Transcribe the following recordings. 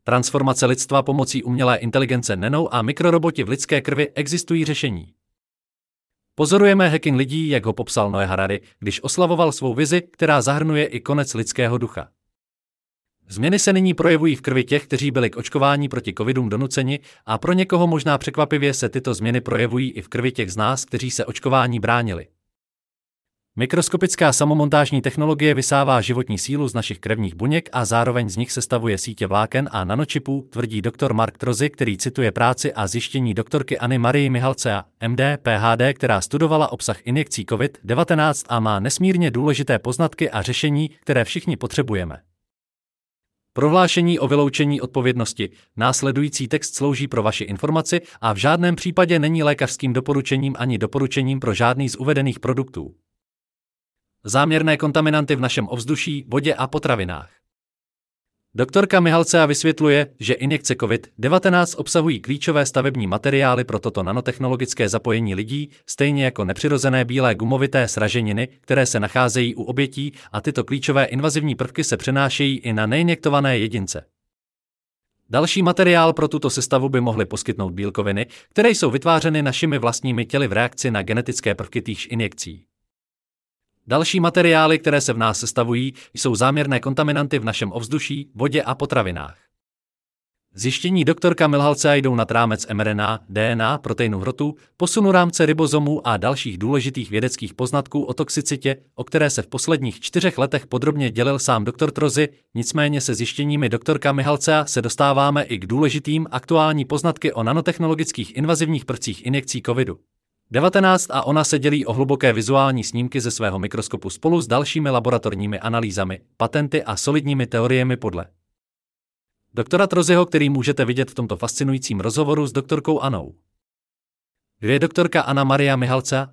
transformace lidstva pomocí umělé inteligence nano a mikroroboti v lidské krvi existují řešení. Pozorujeme hacking lidí, jak ho popsal Noé Harari, když oslavoval svou vizi, která zahrnuje i konec lidského ducha. Změny se nyní projevují v krvi těch, kteří byli k očkování proti covidům donuceni, a pro někoho možná překvapivě se tyto změny projevují i v krvi těch z nás, kteří se očkování bránili. Mikroskopická samomontážní technologie vysává životní sílu z našich krevních buněk a zároveň z nich sestavuje sítě vláken a nanočipů, tvrdí doktor Mark Trozy, který cituje práci a zjištění doktorky Anny Marie Mihalcea, MD, PhD, která studovala obsah injekcí COVID-19 a má nesmírně důležité poznatky a řešení, které všichni potřebujeme. Prohlášení o vyloučení odpovědnosti. Následující text slouží pro vaši informaci a v žádném případě není lékařským doporučením ani doporučením pro žádný z uvedených produktů. Záměrné kontaminanty v našem ovzduší, vodě a potravinách. Doktorka Mihalcea vysvětluje, že injekce COVID-19 obsahují klíčové stavební materiály pro toto nanotechnologické zapojení lidí, stejně jako nepřirozené bílé gumovité sraženiny, které se nacházejí u obětí, a tyto klíčové invazivní prvky se přenášejí i na neinjektované jedince. Další materiál pro tuto sestavu by mohly poskytnout bílkoviny, které jsou vytvářeny našimi vlastními těly v reakci na genetické prvky týchž injekcí. Další materiály, které se v nás sestavují, jsou záměrné kontaminanty v našem ovzduší, vodě a potravinách. Zjištění doktorka Mihalcea jdou nad rámec mRNA, DNA, proteinu hrotu, posunu rámce ribozomů a dalších důležitých vědeckých poznatků o toxicitě, o které se v posledních 4 letech podrobně dělil sám doktor Trozy, nicméně se zjištěními doktorka Mihalcea se dostáváme i k důležitým aktuální poznatky o nanotechnologických invazivních prvcích injekcí COVID-19 a ona se dělí o hluboké vizuální snímky ze svého mikroskopu spolu s dalšími laboratorními analýzami, patenty a solidními teoriemi podle doktora Trozyho, který můžete vidět v tomto fascinujícím rozhovoru s doktorkou Annou. Kdo je doktorka Anna Maria Mihalcea?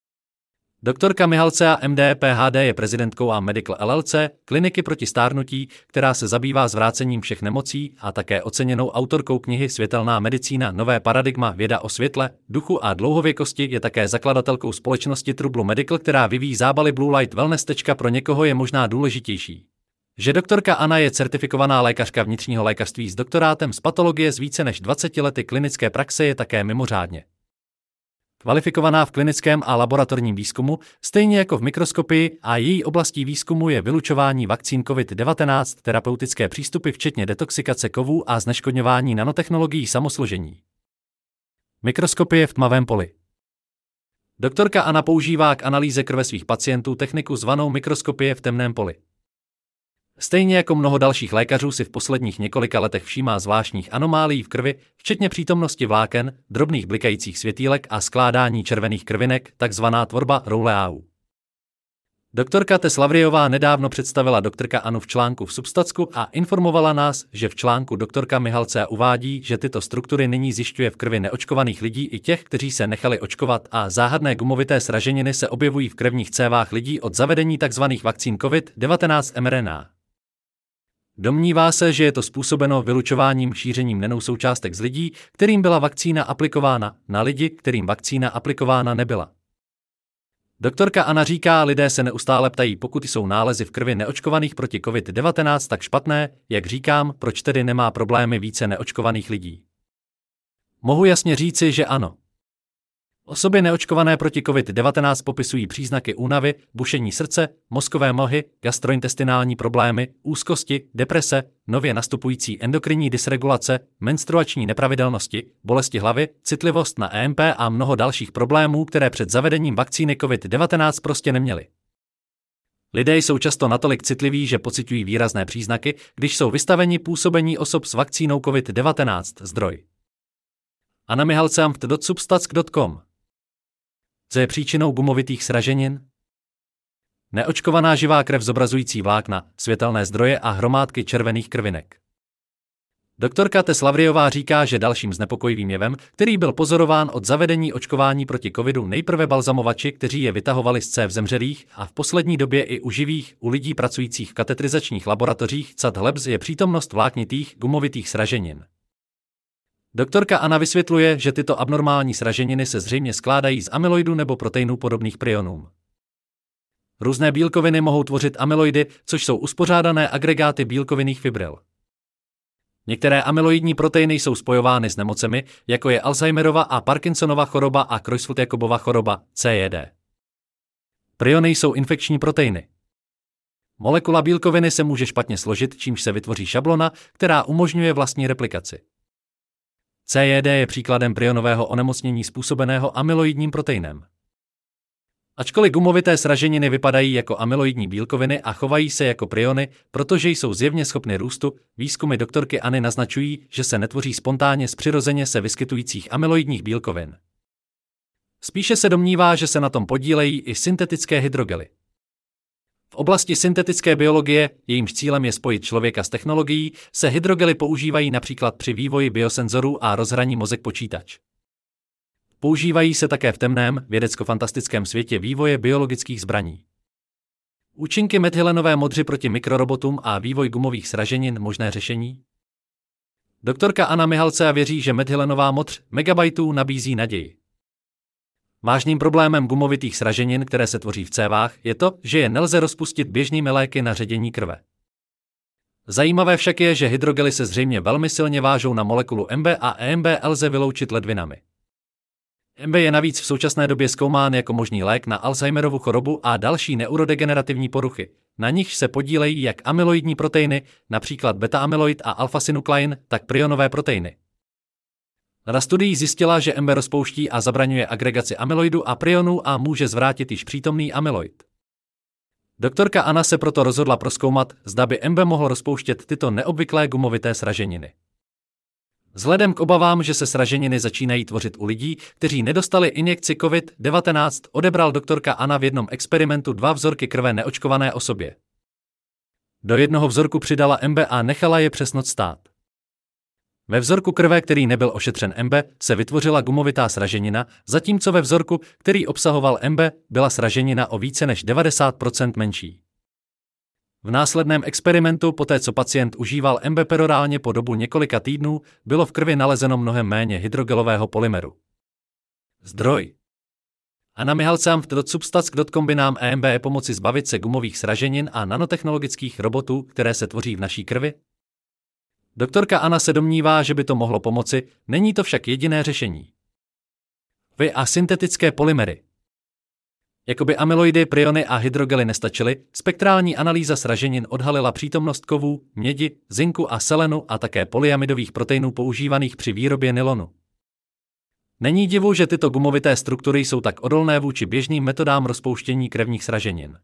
Doktorka Mihalcea MD PhD je prezidentkou a Medical LLC, kliniky proti stárnutí, která se zabývá zvrácením všech nemocí, a také oceněnou autorkou knihy Světelná medicína, nové paradigma, věda o světle, duchu a dlouhověkosti, je také zakladatelkou společnosti True Blue Medical, která vyvíjí zábaly Blue Light Wellness. Pro někoho je možná důležitější, že doktorka Anna je certifikovaná lékařka vnitřního lékařství s doktorátem z patologie z více než 20 lety klinické praxe, je také mimořádně kvalifikovaná v klinickém a laboratorním výzkumu, stejně jako v mikroskopii, a její oblastí výzkumu je vylučování vakcín COVID-19, terapeutické přístupy včetně detoxikace kovů a zneškodňování nanotechnologií samosložení. Mikroskopie v tmavém poli. Doktorka Anna používá k analýze krve svých pacientů techniku zvanou mikroskopie v temném poli. Stejně jako mnoho dalších lékařů si v posledních několika letech všímá zvláštních anomálií v krvi, včetně přítomnosti vláken, drobných blikajících světýlek a skládání červených krvinek, takzvaná tvorba rouleau. Doktorka Tess Lavriová nedávno představila doktorka Annu v článku v Substacku a informovala nás, že v článku doktorka Mihalcea uvádí, že tyto struktury nyní zjišťuje v krvi neočkovaných lidí i těch, kteří se nechali očkovat, a záhadné gumovité sraženiny se objevují v krevních cévách lidí od zavedení tzv. Vakcín COVID-19 mRNA. Domnívá se, že je to způsobeno vylučováním šířením nanosoučástek z lidí, kterým byla vakcína aplikována, na lidi, kterým vakcína aplikována nebyla. Doktorka Anna říká, lidé se neustále ptají, pokud jsou nálezy v krvi neočkovaných proti COVID-19 tak špatné, jak říkám, proč tedy nemá problémy více neočkovaných lidí. Mohu jasně říci, že ano. Osoby neočkované proti COVID-19 popisují příznaky únavy, bušení srdce, mozkové mlhy, gastrointestinální problémy, úzkosti, deprese, nově nastupující endokrinní dysregulace, menstruační nepravidelnosti, bolesti hlavy, citlivost na EMP a mnoho dalších problémů, které před zavedením vakcíny COVID-19 prostě neměli. Lidé jsou často natolik citliví, že pociťují výrazné příznaky, když jsou vystaveni působení osob s vakcínou COVID-19. Zdroj: Anna Mihalcea Substack.com. Co je příčinou gumovitých sraženin? Neočkovaná živá krev zobrazující vlákna, světelné zdroje a hromádky červených krvinek. Doktorka Tess Lavriová říká, že dalším znepokojivým jevem, který byl pozorován od zavedení očkování proti covidu, nejprve balzamovači, kteří je vytahovali z cév zemřelých, a v poslední době i u živých, u lidí pracujících v katetrizačních laboratořích CAT Labs, je přítomnost vláknitých, gumovitých sraženin. Doktorka Anna vysvětluje, že tyto abnormální sraženiny se zřejmě skládají z amyloidu nebo proteinů podobných prionům. Různé bílkoviny mohou tvořit amyloidy, což jsou uspořádané agregáty bílkovinných fibril. Některé amyloidní proteiny jsou spojovány s nemocemi, jako je Alzheimerova a Parkinsonova choroba a Creutzfeldt-Jakobova choroba, CJD. Priony jsou infekční proteiny. Molekula bílkoviny se může špatně složit, čímž se vytvoří šablona, která umožňuje vlastní replikaci. CJD je příkladem prionového onemocnění způsobeného amyloidním proteinem. Ačkoliv gumovité sraženiny vypadají jako amyloidní bílkoviny a chovají se jako priony, protože jsou zjevně schopny růstu, výzkumy doktorky Anny naznačují, že se netvoří spontánně z přirozeně se vyskytujících amyloidních bílkovin. Spíše se domnívá, že se na tom podílejí i syntetické hydrogely. V oblasti syntetické biologie, jejímž cílem je spojit člověka s technologií, se hydrogely používají například při vývoji biosenzorů a rozhraní mozek-počítač. Používají se také v temném, vědecko-fantastickém světě vývoje biologických zbraní. Účinky methylenové modři proti mikrorobotům a vývoj gumových sraženin možné řešení? Doktorka Anna Mihalcea věří, že methylenová modř megabajtů nabízí naději. Vážným problémem gumovitých sraženin, které se tvoří v cévách, je to, že je nelze rozpustit běžnými léky na ředění krve. Zajímavé však je, že hydrogely se zřejmě velmi silně vážou na molekulu MB a EMB lze vyloučit ledvinami. MB je navíc v současné době zkoumán jako možný lék na Alzheimerovu chorobu a další neurodegenerativní poruchy, na nichž se podílejí jak amyloidní proteiny, například beta-amyloid a alfa-synuklein, tak prionové proteiny. Rada studií zjistila, že MB rozpouští a zabraňuje agregaci amyloidu a prionů a může zvrátit již přítomný amyloid. Doktorka Anna se proto rozhodla prozkoumat, zda by MB mohl rozpouštět tyto neobvyklé gumovité sraženiny. Vzhledem k obavám, že se sraženiny začínají tvořit u lidí, kteří nedostali injekci COVID-19, odebral doktorka Anna v jednom experimentu 2 vzorky krve neočkované osobě. Do jednoho vzorku přidala MB a nechala je přes noc stát. Ve vzorku krve, který nebyl ošetřen MB, se vytvořila gumovitá sraženina, zatímco ve vzorku, který obsahoval MB, byla sraženina o více než 90% menší. V následném experimentu, poté co pacient užíval MB perorálně po dobu několika týdnů, bylo v krvi nalezeno mnohem méně hydrogelového polymeru. Zdroj. Anna Mihalcea v Substack.com by nám EMB pomoci zbavit se gumových sraženin a nanotechnologických robotů, které se tvoří v naší krvi? Doktorka Anna se domnívá, že by to mohlo pomoci, není to však jediné řešení. Vy a syntetické polymery. Jakoby amyloidy, priony a hydrogely nestačily, spektrální analýza sraženin odhalila přítomnost kovů, mědi, zinku a selenu a také polyamidových proteinů používaných při výrobě nylonu. Není divu, že tyto gumovité struktury jsou tak odolné vůči běžným metodám rozpouštění krevních sraženin.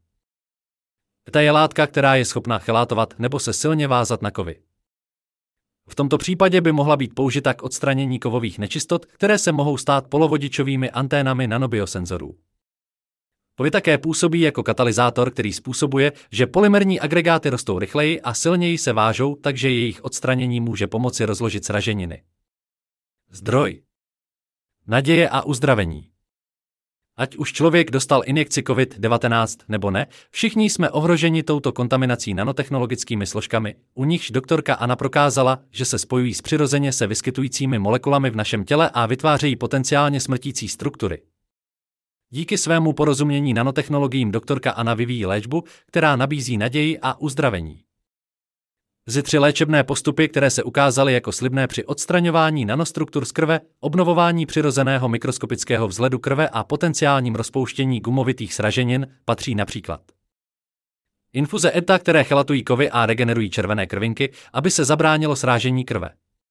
Ta je látka, která je schopná chelátovat nebo se silně vázat na kovy. V tomto případě by mohla být použita k odstranění kovových nečistot, které se mohou stát polovodičovými anténami nanobiosenzorů. Kovy také působí jako katalyzátor, který způsobuje, že polymerní agregáty rostou rychleji a silněji se vážou, takže jejich odstranění může pomoci rozložit sraženiny. Zdroj. Naděje a uzdravení. Ať už člověk dostal injekci COVID-19 nebo ne, všichni jsme ohroženi touto kontaminací nanotechnologickými složkami, u nichž doktorka Anna prokázala, že se spojují s přirozeně se vyskytujícími molekulami v našem těle a vytvářejí potenciálně smrtící struktury. Díky svému porozumění nanotechnologiím doktorka Anna vyvíjí léčbu, která nabízí naději a uzdravení. Zy 3 léčebné postupy, které se ukázaly jako slibné při odstraňování nanostruktur z krve, obnovování přirozeného mikroskopického vzhledu krve a potenciálním rozpouštění gumovitých sraženin, patří například infuze ETA, které chelatují kovy a regenerují červené krvinky, aby se zabránilo srážení krve.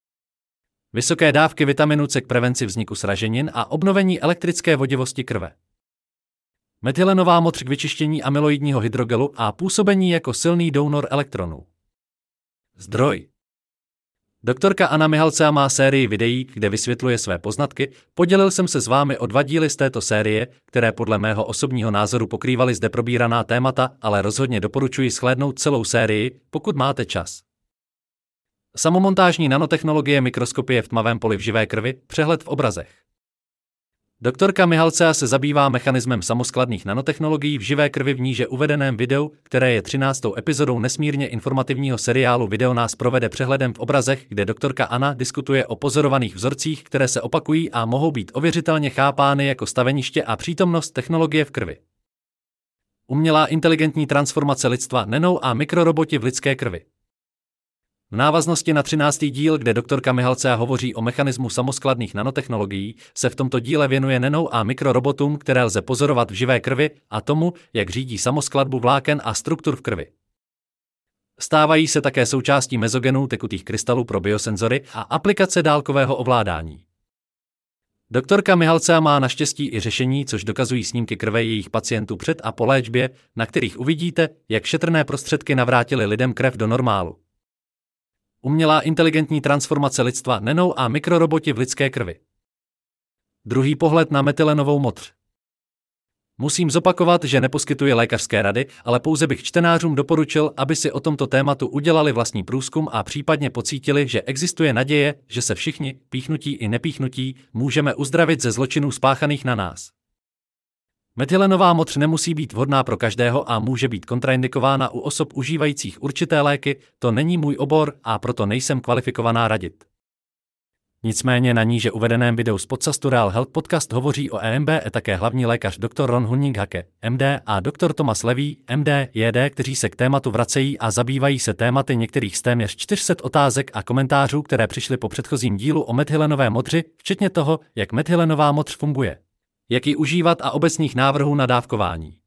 Vysoké dávky vitaminu C k prevenci vzniku sraženin a obnovení elektrické vodivosti krve. Methylenová modř k vyčištění amyloidního hydrogelu a působení jako silný donor elektronů. Zdroj. Doktorka Anna Mihalcea má sérii videí, kde vysvětluje své poznatky, podělil jsem se s vámi o 2 díly z této série, které podle mého osobního názoru pokrývaly zde probíraná témata, ale rozhodně doporučuji shlédnout celou sérii, pokud máte čas. Samomontážní nanotechnologie mikroskopie v tmavém poli v živé krvi, přehled v obrazech. Doktorka Mihalcea se zabývá mechanismem samoskladných nanotechnologií v živé krvi v níže uvedeném videu, které je 13. epizodou nesmírně informativního seriálu Video nás provede přehledem v obrazech, kde doktorka Anna diskutuje o pozorovaných vzorcích, které se opakují a mohou být ověřitelně chápány jako staveniště a přítomnost technologie v krvi. Umělá inteligentní transformace lidstva, nano a mikroroboti v lidské krvi. V návaznosti na 13. díl, kde doktorka Mihalcea hovoří o mechanismu samoskladných nanotechnologií, se v tomto díle věnuje nano- a mikrorobotům, které lze pozorovat v živé krvi, a tomu, jak řídí samoskladbu vláken a struktur v krvi. Stávají se také součástí mezogenů tekutých krystalů pro biosenzory a aplikace dálkového ovládání. Doktorka Mihalcea má naštěstí i řešení, což dokazují snímky krve jejich pacientů před a po léčbě, na kterých uvidíte, jak šetrné prostředky navrátily lidem krev do normálu. Umělá inteligentní transformace lidstva nano- a mikroroboti v lidské krvi. Druhý pohled na metylenovou modř. Musím zopakovat, že neposkytuji lékařské rady, ale pouze bych čtenářům doporučil, aby si o tomto tématu udělali vlastní průzkum a případně pocítili, že existuje naděje, že se všichni, píchnutí i nepíchnutí, můžeme uzdravit ze zločinů spáchaných na nás. Metylenová modř nemusí být vhodná pro každého a může být kontraindikována u osob užívajících určité léky, to není můj obor a proto nejsem kvalifikovaná radit. Nicméně na níže uvedeném videu z podcastu Real Health Podcast hovoří o EMB také hlavní lékař dr. Ron Hunninghake, MD, a dr. Thomas Levy, MD, JD, kteří se k tématu vracejí a zabývají se tématy některých z téměř 400 otázek a komentářů, které přišly po předchozím dílu o metylenové modři, včetně toho, jak metylenová modř funguje, jak ji užívat a obecných návrhů na dávkování.